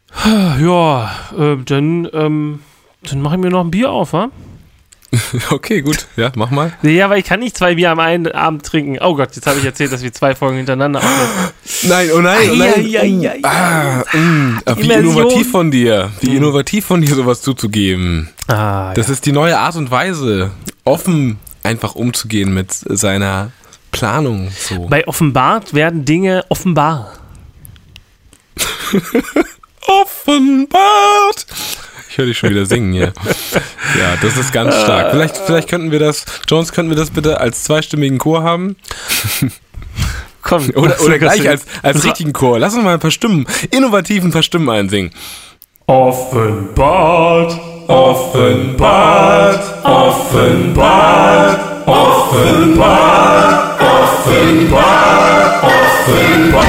Ja, dann mache ich mir noch ein Bier auf, wa? Okay, gut. Ja, mach mal. Ja, aber ich kann nicht 2 Bier am einen Abend trinken. Oh Gott, jetzt habe ich erzählt, dass wir 2 Folgen hintereinander aufnehmen. Nein, oh nein, oh nein. Wie innovativ von dir. Wie innovativ von dir, sowas zuzugeben. Das ist die neue Art und Weise, offen einfach umzugehen mit seiner Planung. So. Bei Offenbart werden Dinge offenbar. Offenbart! Ich höre dich schon wieder singen hier. Ja, das ist ganz stark. Vielleicht könnten wir das bitte als zweistimmigen Chor haben? Komm, oder gleich als richtigen Chor. Lass uns mal ein paar Stimmen, innovativ ein paar Stimmen einsingen. Offenbart, Offenbart, Offenbart, Offenbart, Offenbart, Offenbart.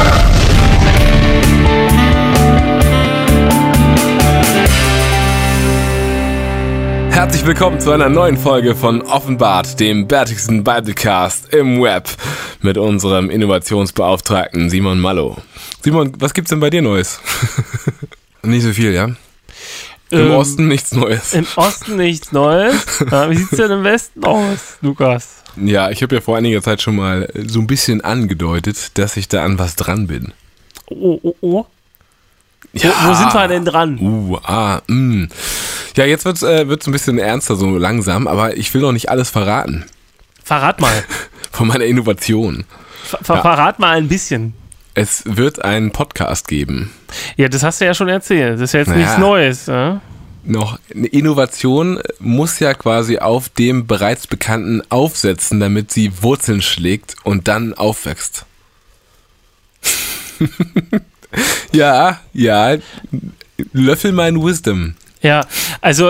Herzlich willkommen zu einer neuen Folge von Offenbart, dem bärtigsten Biblecast im Web mit unserem Innovationsbeauftragten Simon Mallow. Simon, was gibt's denn bei dir Neues? Nicht so viel, ja? Im Osten nichts Neues. Im Osten nichts Neues. Wie sieht's denn im Westen aus, Lukas? Ja, ich habe ja vor einiger Zeit schon mal so ein bisschen angedeutet, dass ich da an was dran bin. Oh. Ja. Wo sind wir denn dran? Ja, jetzt wird's ein bisschen ernster so langsam, aber ich will noch nicht alles verraten. Verrat mal. Von meiner Innovation. Verrat mal ein bisschen. Es wird einen Podcast geben. Ja, das hast du ja schon erzählt. Das ist ja jetzt nichts Neues. Ja? Noch eine Innovation muss ja quasi auf dem bereits Bekannten aufsetzen, damit sie Wurzeln schlägt und dann aufwächst. Ja, löffel mein Wisdom. Ja, also,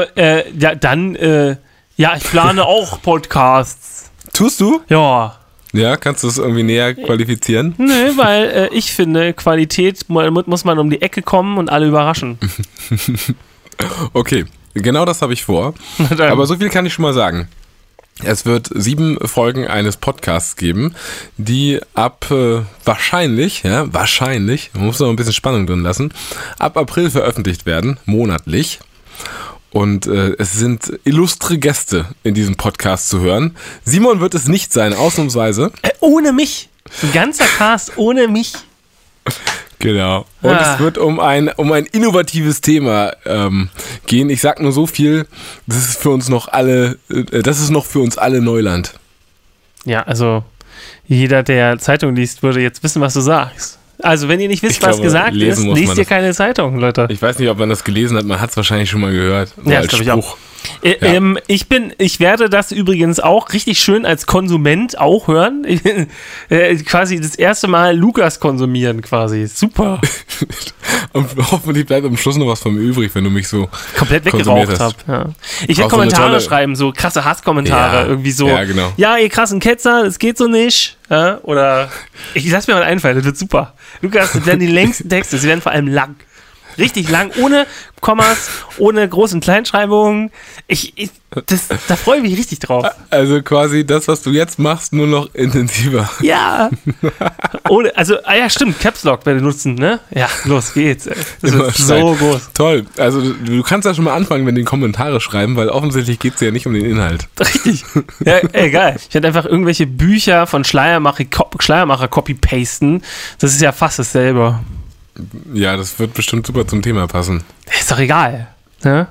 ich plane auch Podcasts. Tust du? Ja. Ja, kannst du es irgendwie näher qualifizieren? Nö, weil ich finde, Qualität muss man um die Ecke kommen und alle überraschen. Okay, genau das habe ich vor. Aber so viel kann ich schon mal sagen. Es wird 7 Folgen eines Podcasts geben, die ab wahrscheinlich, man muss noch ein bisschen Spannung drin lassen, ab April veröffentlicht werden, monatlich. Und es sind illustre Gäste in diesem Podcast zu hören. Simon wird es nicht sein, ausnahmsweise. Ohne mich. Ein ganzer Cast ohne mich. Genau. Und es wird um ein innovatives Thema gehen. Ich sag nur so viel, das ist für uns noch für uns alle Neuland. Ja, also jeder, der Zeitung liest, würde jetzt wissen, was du sagst. Also wenn ihr nicht wisst, was gesagt ist, lest ihr keine Zeitung, Leute. Ich weiß nicht, ob man das gelesen hat, man hat es wahrscheinlich schon mal gehört. So ja, als das Spruch. Ich werde das übrigens auch richtig schön als Konsument auch hören. Quasi das erste Mal Lukas konsumieren quasi. Super. Und hoffentlich bleibt am Schluss noch was von mir übrig, wenn du mich so komplett weggeraucht hast. Ja. Ich werde Kommentare schreiben, so krasse Hasskommentare. Irgendwie so, ja, genau. Ja, ihr krassen Ketzer, das geht so nicht. Ja, oder ich lass mir mal einfallen, das wird super. Lukas, das werden die längsten Texte, sie werden vor allem lang. Richtig lang, ohne Kommas, ohne großen Kleinschreibungen. Da freue ich mich richtig drauf. Also quasi das, was du jetzt machst, nur noch intensiver. Ja. Stimmt, Caps Lock werde ich nutzen, ne? Ja, los geht's. Das wird so groß. Toll. Also du kannst ja schon mal anfangen, wenn die Kommentare schreiben, weil offensichtlich geht's ja nicht um den Inhalt. Richtig. Ja, egal. Ich werde einfach irgendwelche Bücher von Schleiermacher copy-pasten. Das ist ja fast dasselbe. Ja, das wird bestimmt super zum Thema passen. Ist doch egal. Ne?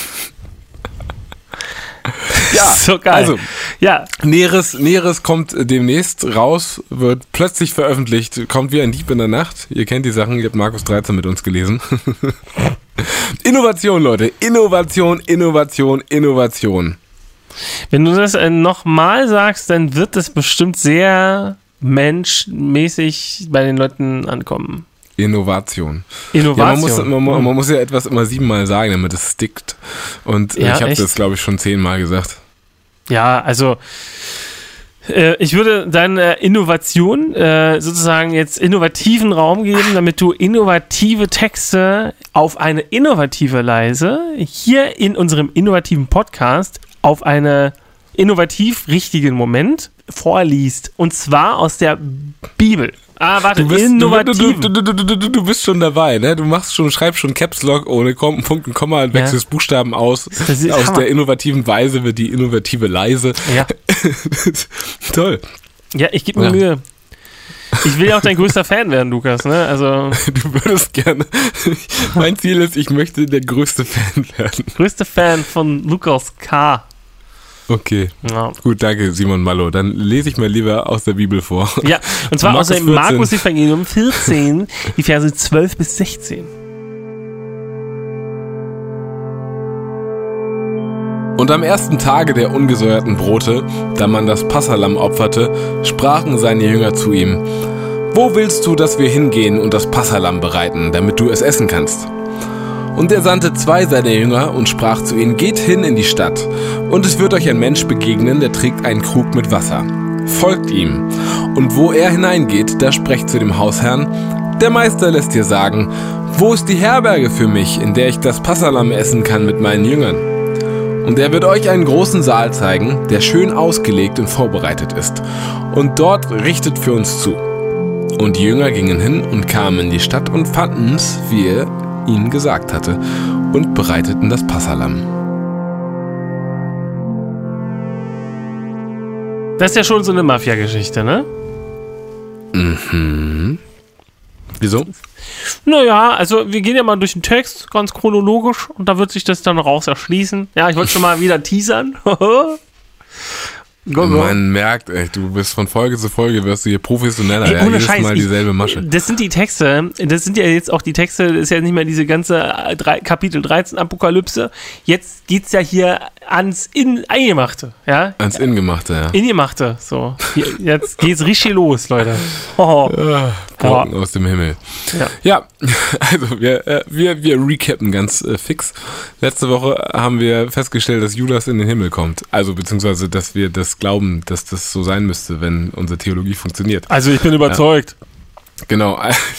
Ja, so geil. Also, ja. Näheres kommt demnächst raus, wird plötzlich veröffentlicht, kommt wie ein Dieb in der Nacht. Ihr kennt die Sachen, ihr habt Markus 13 mit uns gelesen. Innovation, Leute. Innovation. Wenn du das nochmal sagst, dann wird das bestimmt sehr menschmäßig bei den Leuten ankommen. Innovation. Ja, man muss ja etwas immer 7-mal sagen, damit es stickt. Und ich habe das, glaube ich, schon 10-mal gesagt. Ja, also ich würde deiner Innovation sozusagen jetzt innovativen Raum geben, damit du innovative Texte auf eine innovative Weise hier in unserem innovativen Podcast auf eine innovativ richtigen Moment vorliest. Und zwar aus der Bibel. Warte, innovativ. Du bist schon dabei, ne? Du schreibst schon Caps Lock ohne Punkt und Komma und wechselst Buchstaben aus. Aus der innovativen Weise wird die innovative leise. Ja. Toll. Ja, ich gebe mir Mühe. Ich will ja auch dein größter Fan werden, Lukas, ne? Also. Du würdest gerne. Mein Ziel ist, ich möchte der größte Fan werden. Größte Fan von Lukas K. Okay, Gut, danke Simon Mallow. Dann lese ich mal lieber aus der Bibel vor. Ja, und zwar aus dem Markus-Evangelium 14, die Verse 12 bis 16. Und am ersten Tage der ungesäuerten Brote, da man das Passahlamm opferte, sprachen seine Jünger zu ihm: Wo willst du, dass wir hingehen und das Passahlamm bereiten, damit du es essen kannst? Und er sandte 2 seiner Jünger und sprach zu ihnen: Geht hin in die Stadt, und es wird euch ein Mensch begegnen, der trägt einen Krug mit Wasser. Folgt ihm. Und wo er hineingeht, da sprecht zu dem Hausherrn: Der Meister lässt dir sagen, wo ist die Herberge für mich, in der ich das Passahlamm essen kann mit meinen Jüngern? Und er wird euch einen großen Saal zeigen, der schön ausgelegt und vorbereitet ist. Und dort richtet für uns zu. Und die Jünger gingen hin und kamen in die Stadt und fanden es, wie er ihnen gesagt hatte, und bereiteten das Passahlamm. Das ist ja schon so eine Mafia-Geschichte, ne? Mhm. Wieso? Naja, also wir gehen ja mal durch den Text, ganz chronologisch, und da wird sich das dann raus erschließen. Ja, ich wollte schon mal wieder teasern. Man merkt, du bist von Folge zu Folge, wirst du hier professioneller. Ey, ohne jedes Scheiß, Mal dieselbe Masche. Das sind die Texte, das sind ja jetzt auch die Texte, das ist ja nicht mehr diese ganze Kapitel 13 Apokalypse. Jetzt geht's ja hier ans Eingemachte, ja? Ans Ingemachte, ja. Ingemachte, so. Jetzt geht's richtig los, Leute. Brocken aus dem Himmel. Ja, also wir recappen ganz fix. Letzte Woche haben wir festgestellt, dass Judas in den Himmel kommt. Also beziehungsweise, dass wir das glauben, dass das so sein müsste, wenn unsere Theologie funktioniert. Also ich bin überzeugt. Genau.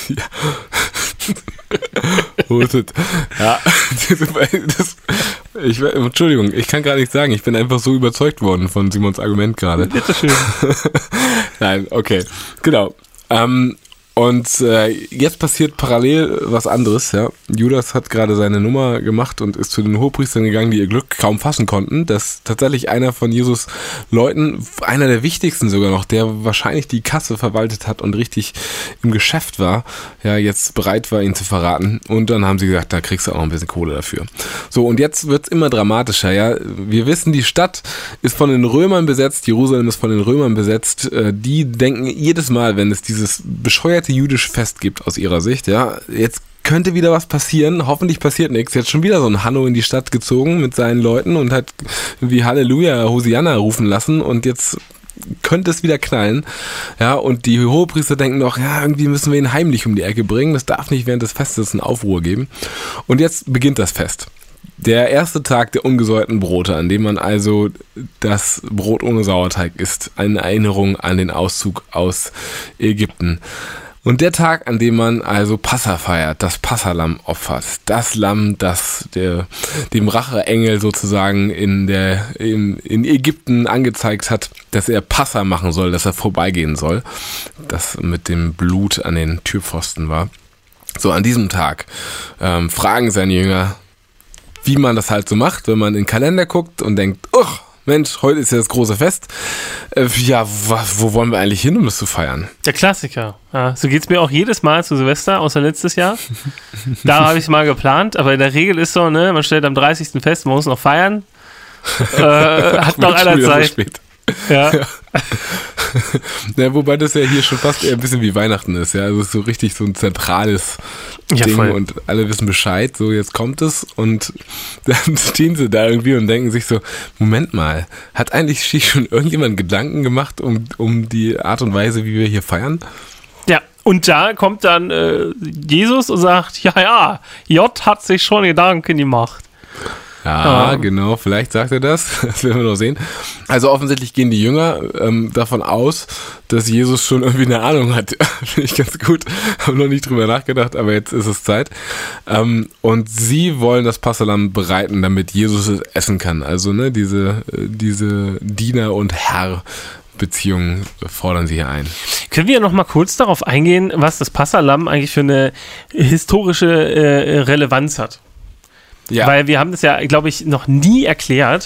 Ja. Entschuldigung, ich kann gar nicht sagen, ich bin einfach so überzeugt worden von Simons Argument gerade. Bitteschön. Nein, okay. Genau. Und jetzt passiert parallel was anderes, ja. Judas hat gerade seine Nummer gemacht und ist zu den Hohepriestern gegangen, die ihr Glück kaum fassen konnten, dass tatsächlich einer von Jesus Leuten, einer der wichtigsten sogar noch, der wahrscheinlich die Kasse verwaltet hat und richtig im Geschäft war, ja, jetzt bereit war, ihn zu verraten. Und dann haben sie gesagt, da kriegst du auch noch ein bisschen Kohle dafür. So, und jetzt wird's immer dramatischer, ja. Wir wissen, die Stadt ist von den Römern besetzt, Jerusalem ist von den Römern besetzt. Die denken jedes Mal, wenn es dieses bescheuerte jüdische Fest gibt aus ihrer Sicht, ja, jetzt könnte wieder was passieren, hoffentlich passiert nichts. Jetzt schon wieder so ein Hanno in die Stadt gezogen mit seinen Leuten und hat wie Halleluja, Hosianna rufen lassen und jetzt könnte es wieder knallen, ja, und die Hohepriester denken doch, ja, irgendwie müssen wir ihn heimlich um die Ecke bringen, das darf nicht während des Festes einen Aufruhr geben. Und jetzt beginnt das Fest. Der erste Tag der ungesäuerten Brote, an dem man also das Brot ohne Sauerteig isst, eine Erinnerung an den Auszug aus Ägypten. Und der Tag, an dem man also Passa feiert, das Passahlamm opfert, das Lamm, das dem Racheengel sozusagen in Ägypten angezeigt hat, dass er Passa machen soll, dass er vorbeigehen soll, das mit dem Blut an den Türpfosten war. So, an diesem Tag fragen seine Jünger, wie man das halt so macht, wenn man in den Kalender guckt und denkt, Mensch, heute ist ja das große Fest. Wo wollen wir eigentlich hin, um das zu feiern? Der Klassiker. Ja, so geht's mir auch jedes Mal zu Silvester, außer letztes Jahr. Da habe ich es mal geplant, aber in der Regel ist so, ne, man stellt am 30. fest, man muss noch feiern. Hat noch einer Zeit. So spät. Ja. Ja, wobei das ja hier schon fast eher ein bisschen wie Weihnachten ist, ja. Also es ist so richtig so ein zentrales Ding voll. Und alle wissen Bescheid, so jetzt kommt es und dann stehen sie da irgendwie und denken sich so, Moment mal, hat eigentlich schon irgendjemand Gedanken gemacht um die Art und Weise, wie wir hier feiern? Ja, und da kommt dann Jesus und sagt, ja, J hat sich schon Gedanken gemacht. Ja, genau, vielleicht sagt er das. Das werden wir noch sehen. Also offensichtlich gehen die Jünger davon aus, dass Jesus schon irgendwie eine Ahnung hat. Finde ich ganz gut. Habe noch nicht drüber nachgedacht, aber jetzt ist es Zeit. Und sie wollen das Passahlamm bereiten, damit Jesus es essen kann. Also ne, diese Diener- und Herr-Beziehungen fordern sie hier ein. Können wir noch mal kurz darauf eingehen, was das Passahlamm eigentlich für eine historische Relevanz hat? Ja. Weil wir haben das ja, glaube ich, noch nie erklärt.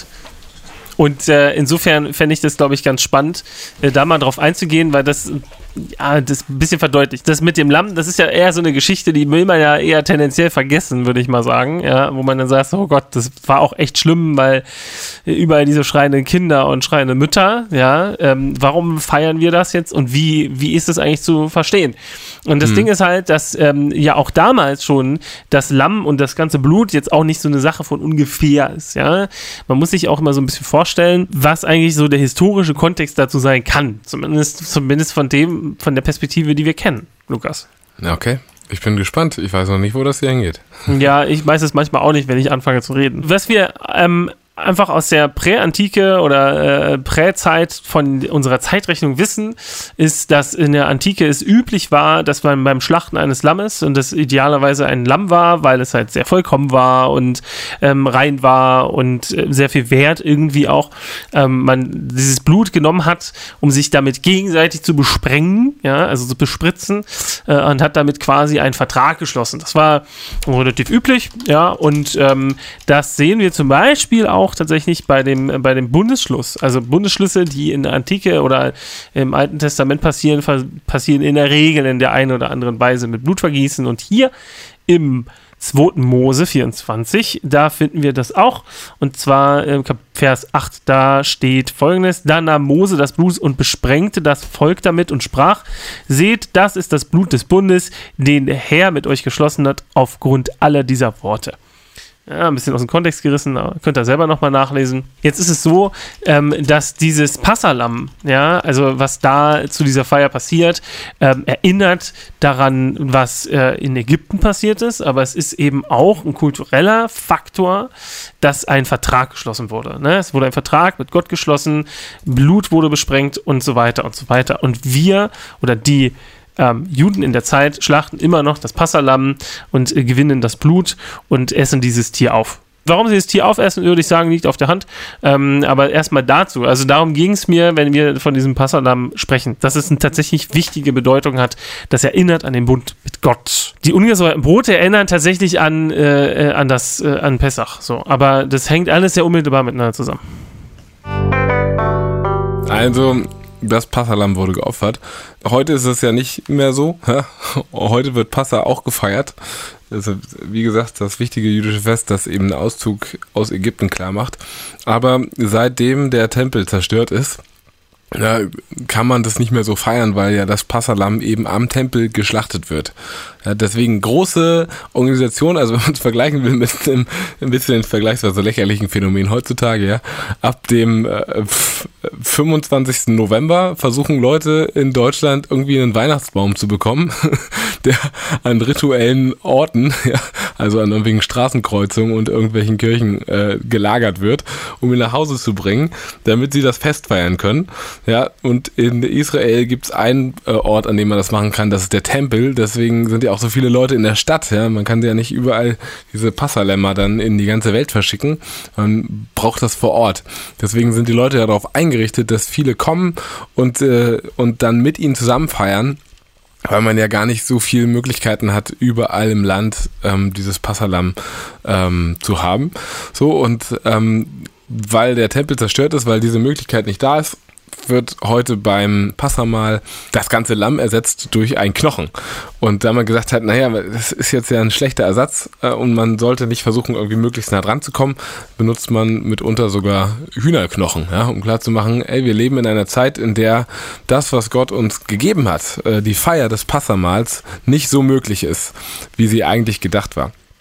Und insofern fände ich das, glaube ich, ganz spannend, da mal drauf einzugehen, weil das ein bisschen verdeutlicht. Das mit dem Lamm, das ist ja eher so eine Geschichte, die will man ja eher tendenziell vergessen, würde ich mal sagen. Ja, wo man dann sagt, oh Gott, das war auch echt schlimm, weil überall diese schreienden Kinder und schreiende Mütter, ja, warum feiern wir das jetzt und wie ist das eigentlich zu verstehen? Und das Ding ist halt, dass ja auch damals schon das Lamm und das ganze Blut jetzt auch nicht so eine Sache von ungefähr ist, ja. Man muss sich auch immer so ein bisschen vorstellen, was eigentlich so der historische Kontext dazu sein kann. Zumindest von der Perspektive, die wir kennen, Lukas. Okay, ich bin gespannt. Ich weiß noch nicht, wo das hier hingeht. Ja, ich weiß es manchmal auch nicht, wenn ich anfange zu reden. Was wir einfach aus der Präantike oder Präzeit von unserer Zeitrechnung wissen, ist, dass in der Antike es üblich war, dass man beim Schlachten eines Lammes, und das idealerweise ein Lamm war, weil es halt sehr vollkommen war und rein war und sehr viel wert irgendwie auch, man dieses Blut genommen hat, um sich damit gegenseitig zu besprengen, ja, also zu bespritzen, und hat damit quasi einen Vertrag geschlossen. Das war relativ üblich, ja, und das sehen wir zum Beispiel auch tatsächlich bei dem Bundesschluss. Also Bundesschlüsse, die in der Antike oder im Alten Testament passieren in der Regel in der einen oder anderen Weise mit Blutvergießen. Und hier im 2. Mose 24, da finden wir das auch. Und zwar im Vers 8, da steht Folgendes: Da nahm Mose das Blut und besprengte das Volk damit und sprach: Seht, das ist das Blut des Bundes, den der Herr mit euch geschlossen hat, aufgrund aller dieser Worte. Ja, ein bisschen aus dem Kontext gerissen, könnt ihr selber nochmal nachlesen. Jetzt ist es so, dass dieses Passahlamm, ja, also was da zu dieser Feier passiert, erinnert daran, was in Ägypten passiert ist, aber es ist eben auch ein kultureller Faktor, dass ein Vertrag geschlossen wurde. Ne? Es wurde ein Vertrag mit Gott geschlossen, Blut wurde besprengt und so weiter und so weiter. Und wir oder die Juden in der Zeit schlachten immer noch das Passahlamm und gewinnen das Blut und essen dieses Tier auf. Warum sie das Tier aufessen, würde ich sagen, liegt auf der Hand. Aber erstmal dazu. Also darum ging es mir, wenn wir von diesem Passahlamm sprechen, dass es eine tatsächlich wichtige Bedeutung hat. Das erinnert an den Bund mit Gott. Die ungesäuerten Brote erinnern tatsächlich an Pessach. So. Aber das hängt alles sehr unmittelbar miteinander zusammen. Also, das Passahlamm wurde geopfert. Heute ist es ja nicht mehr so. Heute wird Passa auch gefeiert. Das ist, wie gesagt, das wichtige jüdische Fest, das eben den Auszug aus Ägypten klar macht. Aber seitdem der Tempel zerstört ist, kann man das nicht mehr so feiern, weil ja das Passahlamm eben am Tempel geschlachtet wird. Ja, deswegen große Organisation, also wenn man es vergleichen will mit einem ein bisschen vergleichsweise lächerlichen Phänomen heutzutage, ja, ab dem 25. November versuchen Leute in Deutschland irgendwie einen Weihnachtsbaum zu bekommen, der an rituellen Orten, ja, also an irgendwelchen Straßenkreuzungen und irgendwelchen Kirchen gelagert wird, um ihn nach Hause zu bringen, damit sie das Fest feiern können. Ja, und in Israel gibt's einen Ort, an dem man das machen kann, das ist der Tempel, deswegen sind ja auch so viele Leute in der Stadt, ja, man kann ja nicht überall diese Passalämmer dann in die ganze Welt verschicken, man braucht das vor Ort. Deswegen sind die Leute ja darauf eingerichtet, dass viele kommen und dann mit ihnen zusammen feiern, weil man ja gar nicht so viele Möglichkeiten hat, überall im Land dieses Passahlamm zu haben. So, und weil der Tempel zerstört ist, weil diese Möglichkeit nicht da ist, wird heute beim Passamahl das ganze Lamm ersetzt durch einen Knochen. Und da man gesagt hat, naja, das ist jetzt ja ein schlechter Ersatz und man sollte nicht versuchen, irgendwie möglichst nah dran zu kommen, benutzt man mitunter sogar Hühnerknochen, ja, um klarzumachen, wir leben in einer Zeit, in der das, was Gott uns gegeben hat, die Feier des Passamahls, nicht so möglich ist, wie sie eigentlich gedacht war.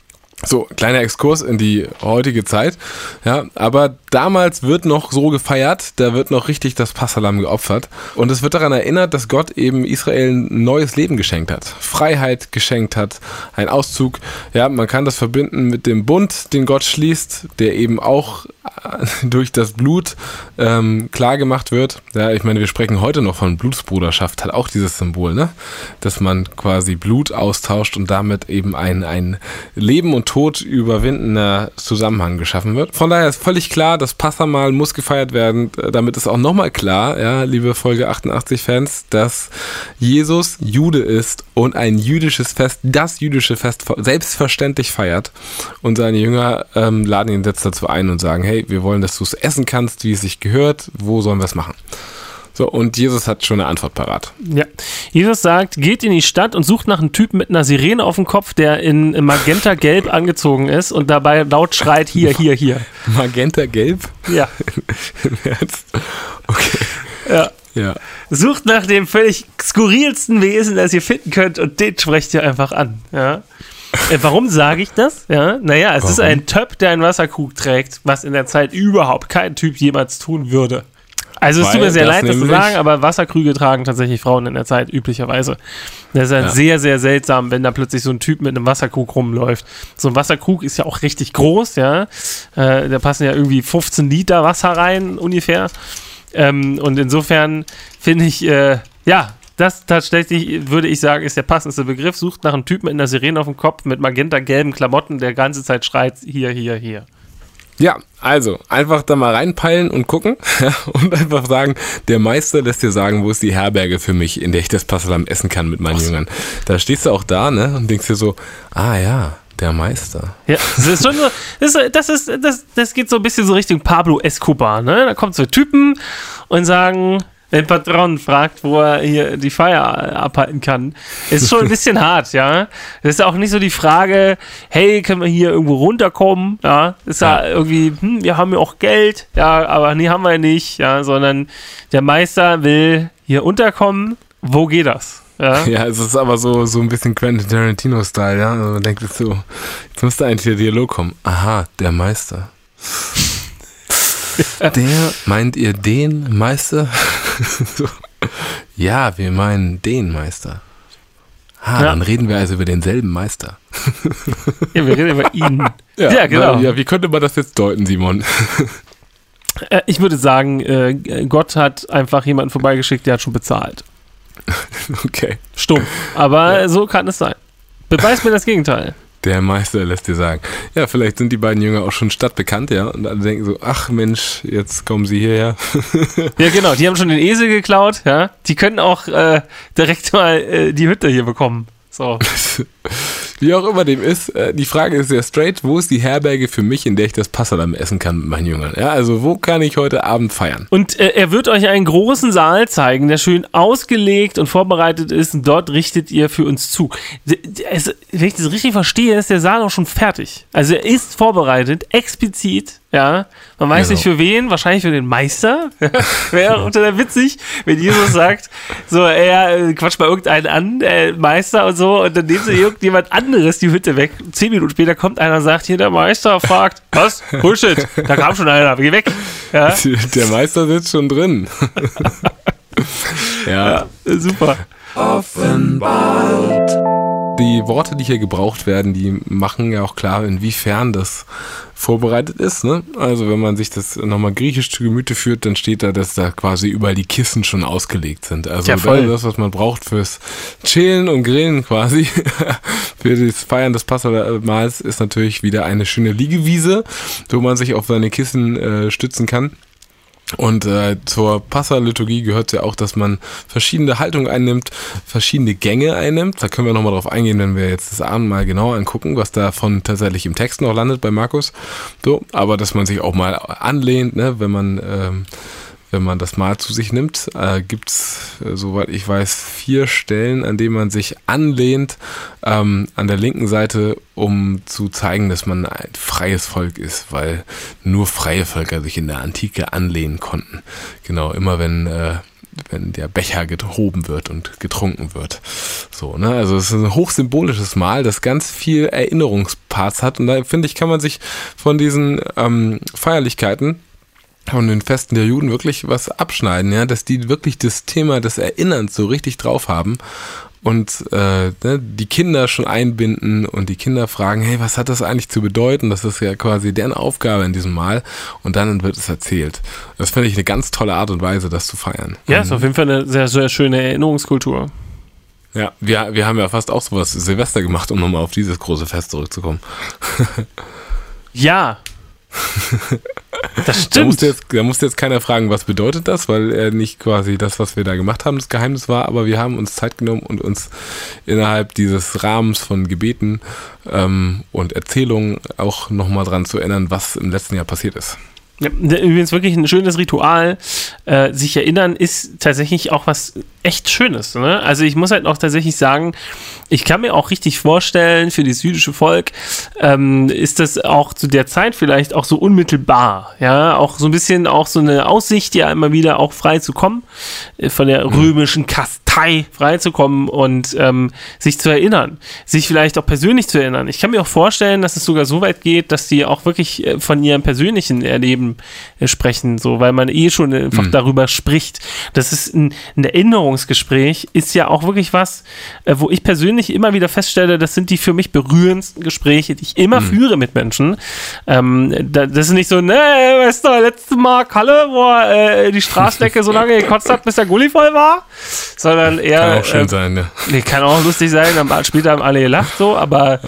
So, kleiner Exkurs in die heutige Zeit, ja, aber damals wird noch so gefeiert, da wird noch richtig das Passahlamm geopfert und es wird daran erinnert, dass Gott eben Israel ein neues Leben geschenkt hat, Freiheit geschenkt hat, ein Auszug, ja, man kann das verbinden mit dem Bund, den Gott schließt, der eben auch durch das Blut klar gemacht wird, ja, ich meine, wir sprechen heute noch von Blutsbruderschaft, hat auch dieses Symbol, ne, dass man quasi Blut austauscht und damit eben ein Leben und Tod überwindender Zusammenhang geschaffen wird. Von daher ist völlig klar, das Passamal muss gefeiert werden. Damit ist auch nochmal klar, ja, liebe Folge 88 Fans, dass Jesus Jude ist und ein jüdisches Fest, das jüdische Fest selbstverständlich feiert. Und seine Jünger laden ihn jetzt dazu ein und sagen, hey, wir wollen, dass du es essen kannst, wie es sich gehört. Wo sollen wir es machen? So, und Jesus hat schon eine Antwort parat. Ja, Jesus sagt, geht in die Stadt und sucht nach einem Typen mit einer Sirene auf dem Kopf, der in Magenta-Gelb angezogen ist und dabei laut schreit, hier, hier, hier. Magenta-Gelb? Ja. Okay. Ja. Sucht nach dem völlig skurrilsten Wesen, das ihr finden könnt und den sprecht ihr einfach an. Ja. Warum sage ich das? Ja, naja, es ist ein Töp, der einen Wasserkrug trägt, was in der Zeit überhaupt kein Typ jemals tun würde. Also es tut mir sehr leid, das zu sagen, aber Wasserkrüge tragen tatsächlich Frauen in der Zeit üblicherweise. Das ist halt sehr, sehr seltsam, wenn da plötzlich so ein Typ mit einem Wasserkrug rumläuft. So ein Wasserkrug ist ja auch richtig groß, ja. Da passen ja irgendwie 15 Liter Wasser rein, ungefähr. Und insofern finde ich, das tatsächlich, würde ich sagen, ist der passendste Begriff. Sucht nach einem Typen mit einer Sirene auf dem Kopf, mit magenta-gelben Klamotten, der ganze Zeit schreit, hier, hier, hier. Ja, also einfach da mal reinpeilen und gucken und einfach sagen, der Meister lässt dir sagen, wo ist die Herberge für mich, in der ich das Passahlamm essen kann mit meinen Jüngern. Da stehst du auch da, ne, und denkst dir so, ah ja, der Meister. Ja, das ist schon so, das geht so ein bisschen so Richtung Pablo Escobar, ne? Da kommen so Typen und sagen, wenn Patron fragt, wo er hier die Feier abhalten kann, ist schon ein bisschen hart, ja. Das ist auch nicht so die Frage, hey, können wir hier irgendwo runterkommen, ja. Ist ja irgendwie, wir haben ja auch Geld, ja, aber nee, haben wir nicht, ja, sondern der Meister will hier unterkommen, wo geht das? Ja, es ist aber so ein bisschen Quentin Tarantino-Style, ja. Also man denkt so, jetzt müsste eigentlich der Dialog kommen. Aha, der Meister. Der, meint ihr den Meister? So. Ja, wir meinen den Meister. Dann reden wir also über denselben Meister. Ja, wir reden über ihn. Ja, genau. Ja, wie könnte man das jetzt deuten, Simon? Ich würde sagen, Gott hat einfach jemanden vorbeigeschickt, der hat schon bezahlt. Okay. Stumpf. Aber so kann es sein. Beweis mir das Gegenteil. Der Meister lässt dir sagen. Ja, vielleicht sind die beiden Jünger auch schon stadtbekannt, ja. Und alle denken so, ach Mensch, jetzt kommen sie hierher. Ja, genau. Die haben schon den Esel geklaut, ja. Die können auch direkt mal die Hütte hier bekommen. So. Wie auch immer dem ist, die Frage ist sehr straight, wo ist die Herberge für mich, in der ich das Passahlamm essen kann mit meinen Jüngern? Ja, also wo kann ich heute Abend feiern? Und er wird euch einen großen Saal zeigen, der schön ausgelegt und vorbereitet ist und dort richtet ihr für uns zu. Also, wenn ich das richtig verstehe, ist der Saal auch schon fertig. Also er ist vorbereitet, explizit, ja. Man weiß nicht für wen, wahrscheinlich für den Meister. Wäre unter witzig, wenn Jesus sagt, so, er quatscht mal irgendeinen an, Meister und so, und dann nehmen sie irgendjemand anderes die Hütte weg. 10 Minuten später kommt einer und sagt, hier der Meister fragt, was? Bullshit, da kam schon einer, geh weg. Ja? Der Meister sitzt schon drin. Ja, super. Offenbart. Die Worte, die hier gebraucht werden, die machen ja auch klar, inwiefern das vorbereitet ist, ne? Also wenn man sich das nochmal griechisch zu Gemüte führt, dann steht da, dass da quasi überall die Kissen schon ausgelegt sind. Also ja, das, was man braucht fürs Chillen und Grillen quasi, für das Feiern des Passamahls, ist natürlich wieder eine schöne Liegewiese, wo man sich auf seine Kissen stützen kann. Und zur Passa-Liturgie gehört ja auch, dass man verschiedene Haltungen einnimmt, verschiedene Gänge einnimmt. Da können wir nochmal drauf eingehen, wenn wir jetzt das Abendmahl genauer angucken, was davon tatsächlich im Text noch landet bei Markus. So, aber dass man sich auch mal anlehnt, ne, wenn man das Mahl zu sich nimmt, gibt's, soweit ich weiß, 4 Stellen, an denen man sich anlehnt, an der linken Seite, um zu zeigen, dass man ein freies Volk ist, weil nur freie Völker sich in der Antike anlehnen konnten. Genau, immer wenn wenn der Becher gehoben wird und getrunken wird. So, ne? Also es ist ein hochsymbolisches Mahl, das ganz viel Erinnerungsparts hat. Und da, finde ich, kann man sich von diesen Feierlichkeiten von den Festen der Juden wirklich was abschneiden, ja, dass die wirklich das Thema des Erinnerns so richtig drauf haben und die Kinder schon einbinden und die Kinder fragen, hey, was hat das eigentlich zu bedeuten? Das ist ja quasi deren Aufgabe in diesem Mal und dann wird es erzählt. Das finde ich eine ganz tolle Art und Weise, das zu feiern. Ja, ist auf jeden Fall eine sehr, sehr schöne Erinnerungskultur. Ja, wir haben ja fast auch sowas Silvester gemacht, um nochmal auf dieses große Fest zurückzukommen. Ja. Das stimmt. Da musste jetzt keiner fragen, was bedeutet das, weil nicht quasi das, was wir da gemacht haben, das Geheimnis war, aber wir haben uns Zeit genommen und uns innerhalb dieses Rahmens von Gebeten und Erzählungen auch nochmal dran zu erinnern, was im letzten Jahr passiert ist. Ja, übrigens wirklich ein schönes Ritual. Sich erinnern ist tatsächlich auch was echt Schönes. Ne? Also ich muss halt auch tatsächlich sagen, ich kann mir auch richtig vorstellen, für das jüdische Volk ist das auch zu der Zeit vielleicht auch so unmittelbar. Ja, auch so ein bisschen auch so eine Aussicht, ja immer wieder auch frei zu kommen, von der römischen Kastei frei zu kommen und sich zu erinnern, sich vielleicht auch persönlich zu erinnern. Ich kann mir auch vorstellen, dass es sogar so weit geht, dass die auch wirklich von ihrem persönlichen Erleben sprechen, so, weil man schon einfach darüber spricht. Das ist ein Erinnerungsgespräch, ist ja auch wirklich was, wo ich persönlich immer wieder feststelle, das sind die für mich berührendsten Gespräche, die ich immer führe mit Menschen. Das ist nicht so, weißt du, letzte Mal Kalle, wo die Straßendecke so lange gekotzt hat, bis der Gully voll war, sondern eher... Kann auch schön sein, ne? Nee, kann auch lustig sein, später haben alle gelacht, so, aber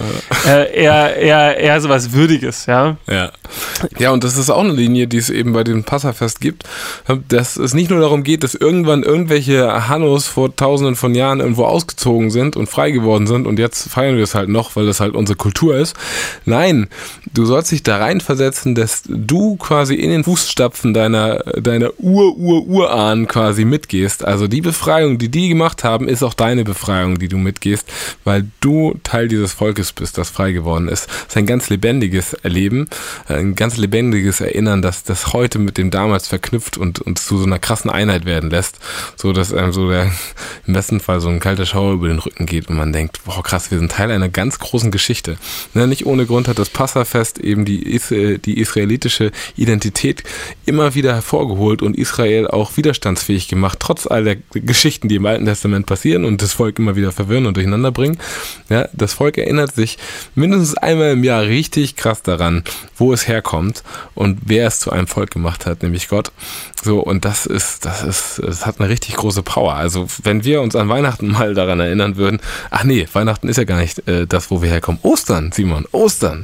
eher sowas Würdiges, ja. Ja, und das ist auch eine Linie, die es eben bei dem Passafest gibt, dass es nicht nur darum geht, dass irgendwann irgendwelche Hannos vor tausenden von Jahren irgendwo ausgezogen sind und frei geworden sind und jetzt feiern wir es halt noch, weil das halt unsere Kultur ist. Nein, du sollst dich da reinversetzen, dass du quasi in den Fußstapfen deiner Urahnen quasi mitgehst. Also die Befreiung, die gemacht haben, ist auch deine Befreiung, die du mitgehst, weil du Teil dieses Volkes bist, das frei geworden ist. Das ist ein ganz lebendiges Erleben, ein ganz lebendiges Erinnern, dass das heute mit dem damals verknüpft und zu so einer krassen Einheit werden lässt, so dass einem so im besten Fall so ein kalter Schauer über den Rücken geht und man denkt, boah krass, wir sind Teil einer ganz großen Geschichte. Ne, nicht ohne Grund hat das Passafest eben die israelitische Identität immer wieder hervorgeholt und Israel auch widerstandsfähig gemacht, trotz all der Geschichten, die im Alten Testament passieren und das Volk immer wieder verwirren und durcheinander bringen. Ja, das Volk erinnert sich mindestens einmal im Jahr richtig krass daran, wo es herkommt und wer es zu einem Volk gemacht hat, nämlich Gott. So, und das hat eine richtig große Power. Also, wenn wir uns an Weihnachten mal daran erinnern würden, ach nee, Weihnachten ist ja gar nicht das, wo wir herkommen. Ostern, Simon, Ostern.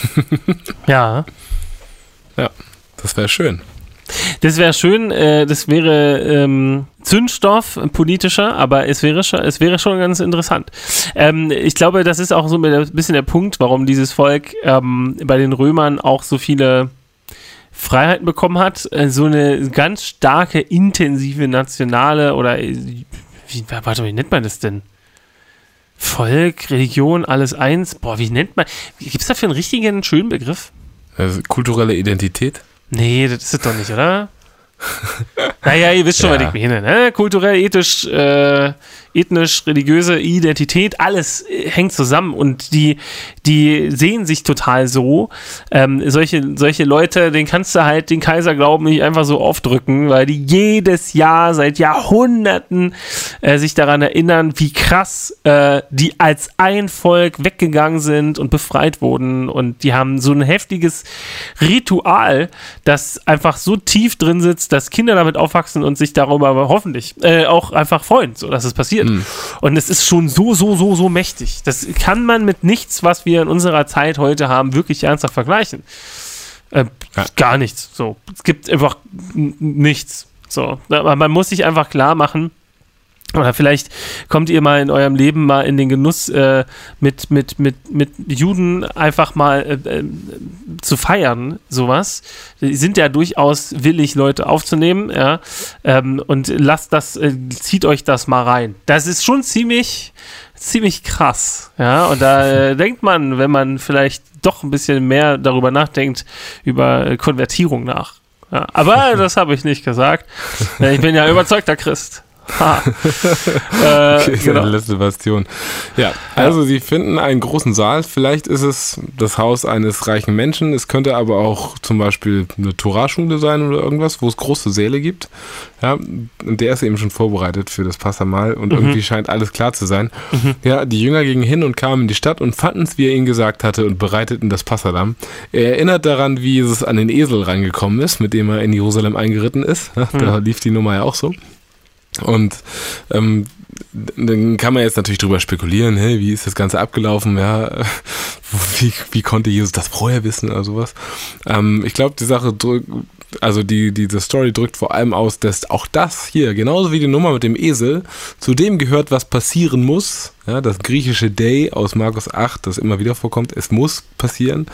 Ja. Ja, das wäre schön. Das wäre schön, das wäre Zündstoff, politischer, aber es wäre schon ganz interessant. Ich glaube, das ist auch so ein bisschen der Punkt, warum dieses Volk bei den Römern auch so viele Freiheiten bekommen hat. So eine ganz starke, intensive nationale oder wie nennt man das denn? Volk, Religion, alles eins. Boah, wie nennt man? Gibt es dafür einen richtigen, schönen Begriff? Also, kulturelle Identität? Nee, das ist es doch nicht, oder? Naja, ihr wisst schon, was ich meine, ne? Kulturell, ethisch, ethnisch, religiöse Identität, alles hängt zusammen und die sehen sich total so. Solche Leute, denen kannst du halt den Kaiserglauben nicht einfach so aufdrücken, weil die jedes Jahr seit Jahrhunderten sich daran erinnern, wie krass die als ein Volk weggegangen sind und befreit wurden und die haben so ein heftiges Ritual, das einfach so tief drin sitzt, dass Kinder damit aufwachsen und sich darüber aber hoffentlich auch einfach freuen, so dass es passiert. Und es ist schon so mächtig. Das kann man mit nichts, was wir in unserer Zeit heute haben, wirklich ernsthaft vergleichen. Gar nichts. So. Es gibt einfach nichts. So. Aber man muss sich einfach klar machen, oder vielleicht kommt ihr mal in eurem Leben mal in den Genuss, mit Juden einfach mal zu feiern, sowas. Die sind ja durchaus willig, Leute aufzunehmen, ja. Und zieht euch das mal rein. Das ist schon ziemlich krass, ja. Und da denkt man, wenn man vielleicht doch ein bisschen mehr darüber nachdenkt, über Konvertierung nach. Ja, aber das habe ich nicht gesagt. Ich bin ja überzeugter Christ. Okay, genau. Letzte Bastion. Ja, also sie finden einen großen Saal. Vielleicht ist es das Haus eines reichen Menschen. Es könnte aber auch zum Beispiel eine Toraschule sein oder irgendwas, wo es große Säle gibt. Ja, und der ist eben schon vorbereitet für das Passamahl und irgendwie scheint alles klar zu sein. Ja, die Jünger gingen hin und kamen in die Stadt und fanden es, wie er ihnen gesagt hatte, und bereiteten das Passahlamm. Er erinnert daran, wie Jesus an den Esel rangekommen ist, mit dem er in Jerusalem eingeritten ist. Ja, da lief die Nummer ja auch so. Und dann kann man jetzt natürlich drüber spekulieren, hey, wie ist das Ganze abgelaufen, ja, wie konnte Jesus das vorher wissen oder sowas. Ich glaube, die Sache diese Story drückt vor allem aus, dass auch das hier, genauso wie die Nummer mit dem Esel, zu dem gehört, was passieren muss. Ja, das griechische Day aus Markus 8, das immer wieder vorkommt, es muss passieren,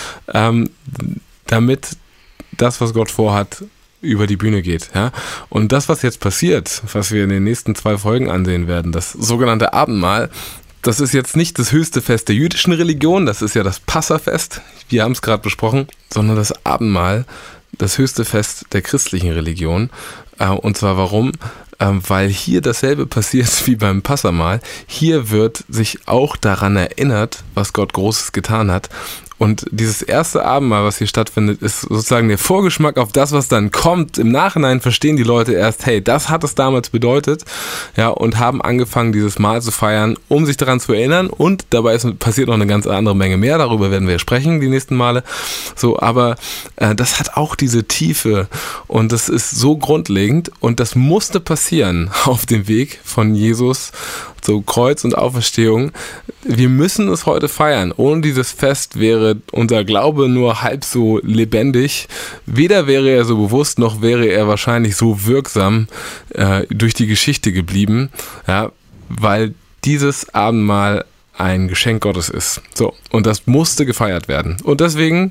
damit das, was Gott vorhat, über die Bühne geht, ja. Und das, was jetzt passiert, was wir in den nächsten 2 Folgen ansehen werden, das sogenannte Abendmahl, das ist jetzt nicht das höchste Fest der jüdischen Religion, das ist ja das Passafest, wir haben es gerade besprochen, sondern das Abendmahl, das höchste Fest der christlichen Religion. Und zwar warum? Weil hier dasselbe passiert wie beim Passamahl. Hier wird sich auch daran erinnert, was Gott Großes getan hat. Und dieses erste Abendmahl, was hier stattfindet, ist sozusagen der Vorgeschmack auf das, was dann kommt. Im Nachhinein verstehen die Leute erst, hey, das hat es damals bedeutet, ja, und haben angefangen, dieses Mahl zu feiern, um sich daran zu erinnern. Und dabei passiert noch eine ganz andere Menge mehr. Darüber werden wir sprechen die nächsten Male. So, aber das hat auch diese Tiefe und das ist so grundlegend und das musste passieren auf dem Weg von Jesus so Kreuz und Auferstehung. Wir müssen es heute feiern. Ohne dieses Fest wäre unser Glaube nur halb so lebendig. Weder wäre er so bewusst, noch wäre er wahrscheinlich so wirksam durch die Geschichte geblieben, ja, weil dieses Abendmahl ein Geschenk Gottes ist. So, und das musste gefeiert werden. Und deswegen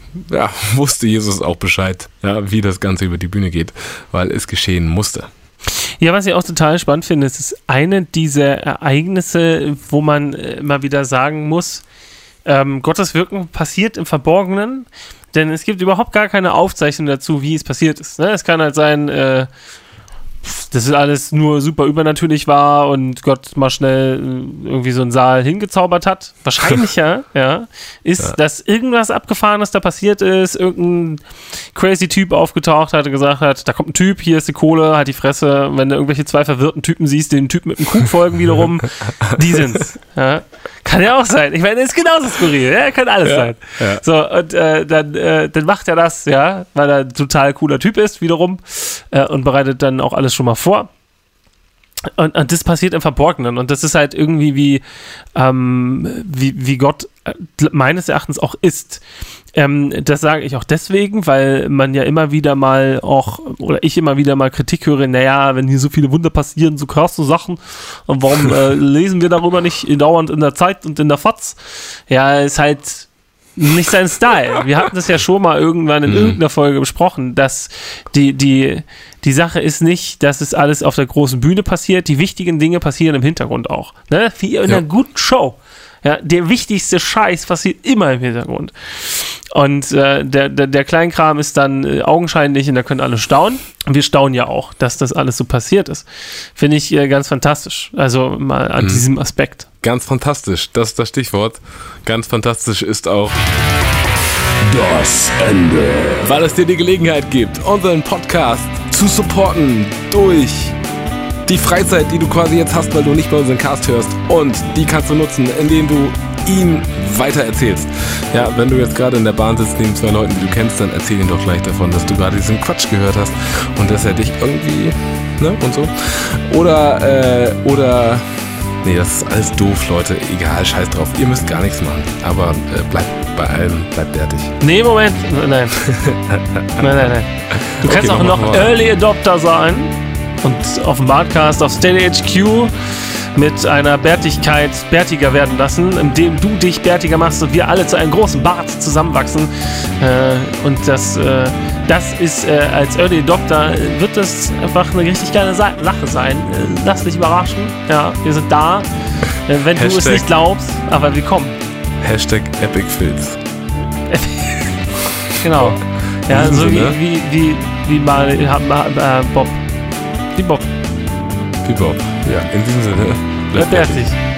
wusste Jesus auch Bescheid, ja, wie das Ganze über die Bühne geht, weil es geschehen musste. Ja, was ich auch total spannend finde, es ist eine dieser Ereignisse, wo man immer wieder sagen muss, Gottes Wirken passiert im Verborgenen, denn es gibt überhaupt gar keine Aufzeichnung dazu, wie es passiert ist. Ne? Es kann halt sein, dass es alles nur super übernatürlich war und Gott mal schnell irgendwie so einen Saal hingezaubert hat. Wahrscheinlicher, ist, dass irgendwas Abgefahrenes da passiert ist, irgendein crazy Typ aufgetaucht hat und gesagt hat, da kommt ein Typ, hier ist die Kohle, halt die Fresse. Und wenn du irgendwelche 2 verwirrten Typen siehst, den Typen mit dem Kuh folgen wiederum, die sind's. Ja? Kann ja auch sein. Ich meine, das ist genauso skurril, kann alles sein. Ja. So, und dann macht er das, ja, weil er ein total cooler Typ ist, wiederum, und bereitet dann auch alles schon mal vor. Und das passiert im Verborgenen und das ist halt irgendwie wie Gott meines Erachtens auch ist. Das sage ich auch deswegen, weil man ja immer wieder mal ich immer wieder mal Kritik höre, naja, wenn hier so viele Wunder passieren, so krasse Sachen, und warum lesen wir darüber nicht dauernd in der Zeit und in der FAZ? Ja, ist halt nicht sein Style. Wir hatten das ja schon mal irgendwann in irgendeiner Folge besprochen, dass die Sache ist nicht, dass es alles auf der großen Bühne passiert, die wichtigen Dinge passieren im Hintergrund auch. Ne? Wie in einer guten Show. Ja, der wichtigste Scheiß passiert immer im Hintergrund. Und der Kleinkram ist dann augenscheinlich und da können alle staunen. Und wir staunen ja auch, dass das alles so passiert ist. Finde ich ganz fantastisch. Also mal an diesem Aspekt. Ganz fantastisch, das ist das Stichwort. Ganz fantastisch ist auch das Ende. Weil es dir die Gelegenheit gibt, unseren Podcast zu supporten durch die Freizeit, die du quasi jetzt hast, weil du nicht mehr unseren Cast hörst. Und die kannst du nutzen, indem du ihn weitererzählst. Ja, wenn du jetzt gerade in der Bahn sitzt neben 2 Leuten, die du kennst, dann erzähl ihnen doch gleich davon, dass du gerade diesen Quatsch gehört hast und dass er dich irgendwie, ne, und so. Oder nee, das ist alles doof, Leute. Egal, scheiß drauf. Ihr müsst gar nichts machen. Aber bleibt bei allem, bleibt dertig. Nee, Moment. Nein. Nein. Du kannst auch noch Early Adopter sein und auf dem Bartcast, auf Steady HQ mit einer Bärtigkeit bärtiger werden lassen, indem du dich bärtiger machst und wir alle zu einem großen Bart zusammenwachsen. Und das ist als Early Adopter, wird das einfach eine richtig geile Sache sein. Lass dich überraschen. Ja, wir sind da. Wenn du es nicht glaubst, aber wir kommen. #EpicFilz. Genau. Ja, so wie mal Bob. Wie Bob. Wie Bob. Ja, in diesem Sinne. Bleibt fertig.